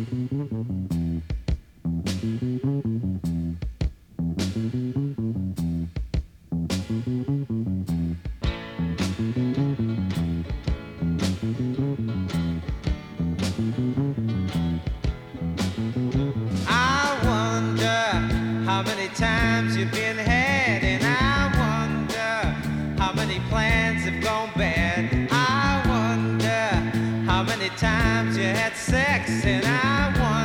I wonder how many times you've been had, and I wonder how many plans have gone bad. I wonder how many times you had sex, and I wonder